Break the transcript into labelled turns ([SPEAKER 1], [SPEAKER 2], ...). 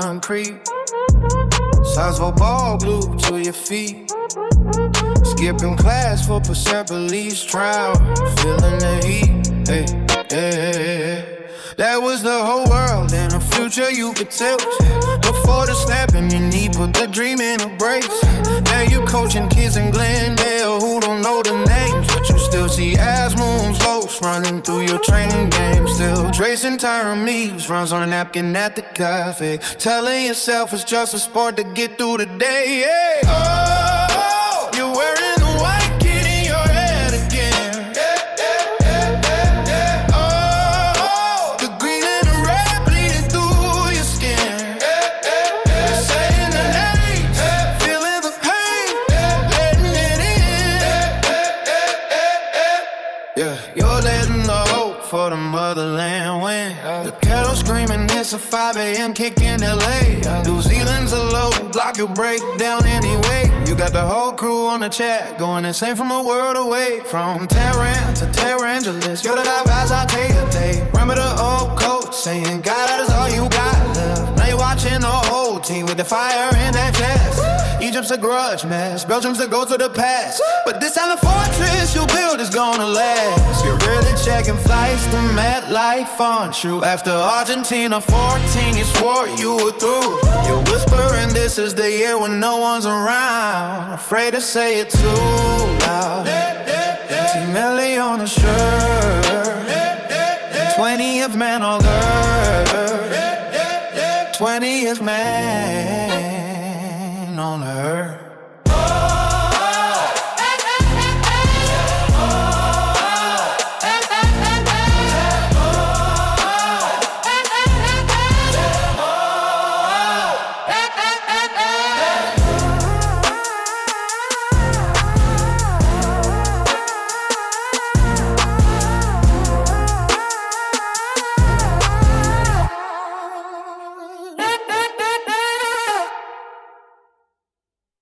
[SPEAKER 1] concrete. Size of ball glued to your feet. Skipping class for Persepolis trial. Feeling the heat, hey, hey. That was the whole world and a future you could tilt. Before the snap in your knee, put the dream in a brace. Now you coaching kids in Glendale who don't know the names, but you still see ass moons, ghosts running through your training game. Still tracing Tyremise runs on a napkin at the cafe, telling yourself it's just a sport to get through the day. Yeah. Oh, you're wearing the white kid in your head again. Oh, the green and the red bleeding through your skin. Saying the names, feeling the pain, letting it in. Yeah, you're letting the hope for the motherland win. The kettle screaming, it's a 5 a.m. kick in LA. New Zealand's a low block, you break down anyway. You got the whole crew on the chat going insane from a world away. From Tehran to Tehrangelis, you're the vibes I'll take a day. Remember the old coach saying, God, that is all you got left. Now you're watching the whole team with the fire in their chest. Egypt's a grudge mess, Belgium's a go to the past. But this time the fortress you build is gonna last. You're really checking flights to MetLife, aren't you? After Argentina 14, you swore you were through. You're whispering this is the year when no one's around, afraid to say it too loud. T-Melly on the shirt, 20th man on earth, 20th man on earth.